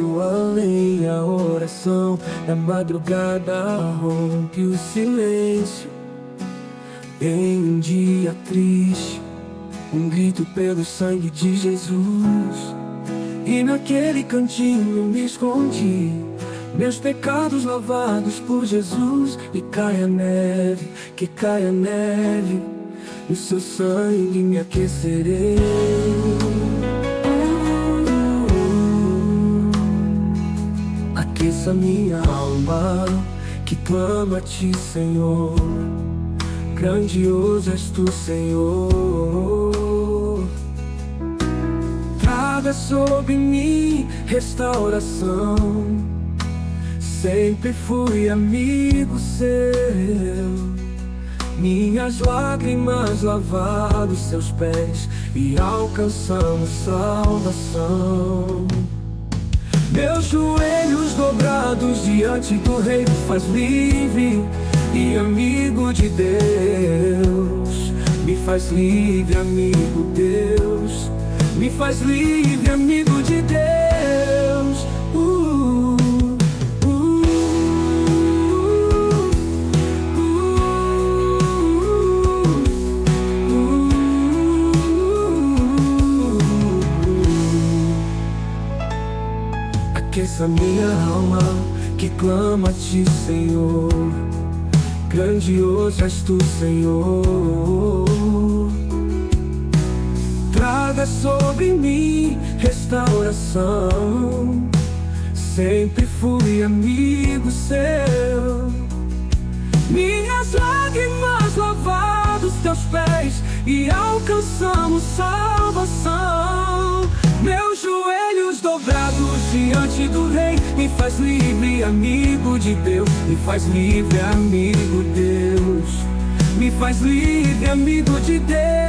muito além. A oração da madrugada rompe o silêncio. Em um dia triste, um grito pelo sangue de Jesus. E naquele cantinho eu me escondi, meus pecados lavados por Jesus. E cai a neve, que cai a neve, no seu sangue me aquecerei. Aqueça minha alma, que clama a ti, Senhor. Grandioso és tu, Senhor. Traga sobre mim restauração. Sempre fui amigo seu. Minhas lágrimas lavaram seus pés e alcançamos salvação. Meus joelhos dobrados diante do Rei me faz livre e amigo de Deus. Me faz livre, amigo Deus. Me faz livre, amigo de Deus. Aqueça minha alma, que clama a ti, Senhor. Grandioso és tu, Senhor. Traga sobre mim restauração. Sempre fui amigo seu. Minhas lágrimas lavaram teus pés e alcançamos salvação. Meus joelhos dobrados diante do Rei me faz livre, amigo de Deus. Me faz livre, amigo Deus. Me faz livre, amigo de Deus.